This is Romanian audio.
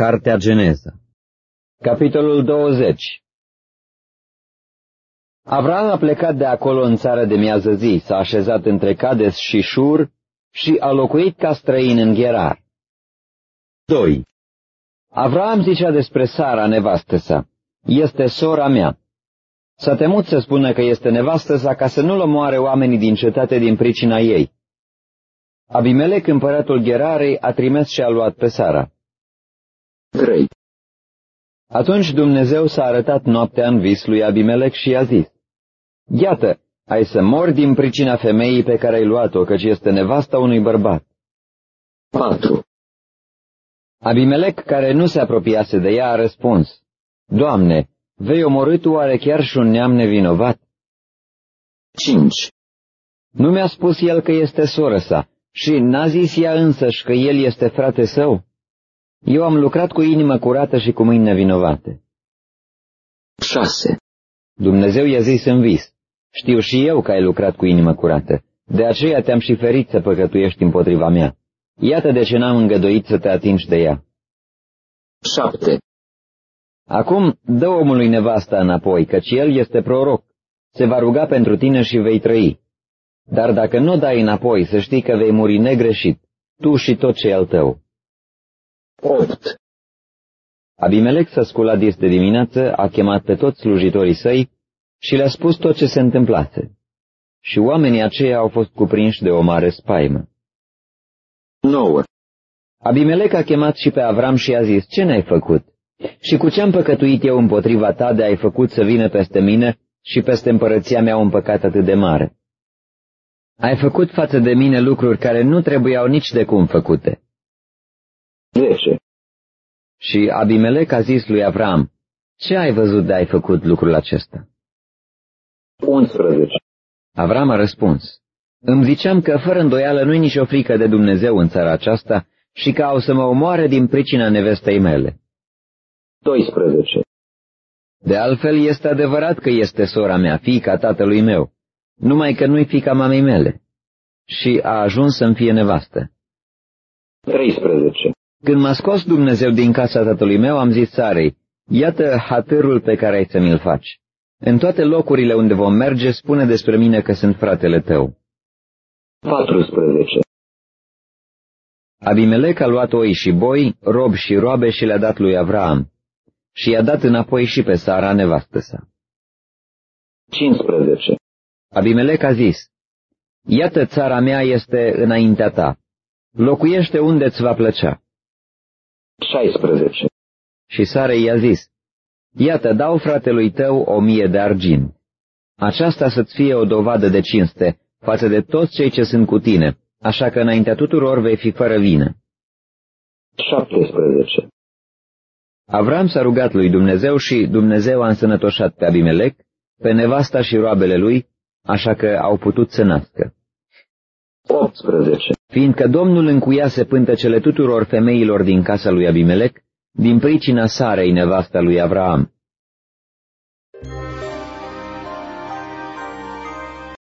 Cartea Geneza. Capitolul 20. Avram a plecat de acolo în țara de miază zi, s-a așezat între Cades și Șur și a locuit ca străin în Gerar. 2. Avram zicea despre Sara, nevastă sa: este sora mea. S-a temut să spună că este nevastă sa ca să nu-l omoare oamenii din cetate din pricina ei. Abimelec, împăratul Gerarei, a trimis și a luat pe Sara. 3. Atunci Dumnezeu s-a arătat noaptea în vis lui Abimelec și i-a zis: iată, ai să mori din pricina femeii pe care ai luat-o, căci este nevasta unui bărbat. 4. Abimelec, care nu se apropiase de ea, a răspuns: Doamne, vei omorî tu oare chiar și un neam nevinovat? 5. Nu mi-a spus el că este soră sa și n-a zis ea însăși că el este frate său? Eu am lucrat cu inimă curată și cu mâini nevinovate. 6. Dumnezeu i-a zis în vis: știu și eu că ai lucrat cu inimă curată, de aceea te-am și ferit să păcătuiești împotriva mea. Iată de ce n-am îngăduit să te atingi de ea. 7. Acum dă omului nevasta înapoi, căci el este proroc. Se va ruga pentru tine și vei trăi. Dar dacă nu dai înapoi, să știi că vei muri negreșit, tu și tot ce e al tău. 8. Abimelec s-a sculat dis de dimineață, a chemat pe toți slujitorii săi și le-a spus tot ce se întâmplase. Și oamenii aceia au fost cuprinși de o mare spaimă. 9. Abimelec a chemat și pe Avram și i-a zis: ce ne-ai făcut? Și cu ce am păcătuit eu împotriva ta de ai făcut să vină peste mine și peste împărăția mea un păcat atât de mare? Ai făcut față de mine lucruri care nu trebuiau nici de cum făcute. 10. Și Abimelec a zis lui Avram: ce ai văzut de ai făcut lucrul acesta? 11. Avram a răspuns: îmi ziceam că fără îndoială nu-i nicio frică de Dumnezeu în țara aceasta și că au să mă omoare din pricina nevestei mele. 12. De altfel este adevărat că este sora mea, fiica tatălui meu, numai că nu-i fiica mamei mele. Și a ajuns să-mi fie nevastă. 13. Când m-a scos Dumnezeu din casa tatălui meu, am zis Sarei: iată hatârul pe care ai să mi-l faci. În toate locurile unde vom merge, spune despre mine că sunt fratele tău. 14. Abimelec a luat oi și boi, robi și roabe și le-a dat lui Avram. Și i-a dat înapoi și pe Sara, nevastă sa. 15. Abimelec a zis: iată, țara mea este înaintea ta. Locuiește unde-ți va plăcea. 16. Și Sara i-a zis: iată, dau fratelui tău 1000 de argint. Aceasta să-ți fie o dovadă de cinste față de toți cei ce sunt cu tine, așa că înaintea tuturor vei fi fără vină. 17. Avram s-a rugat lui Dumnezeu și Dumnezeu a însănătoșat pe Abimelec, pe nevasta și roabele lui, așa că au putut să nască. 18. Fiindcă Domnul încuiase pântecele tuturor femeilor din casa lui Abimelec, din pricina Sarei, nevasta lui Avram.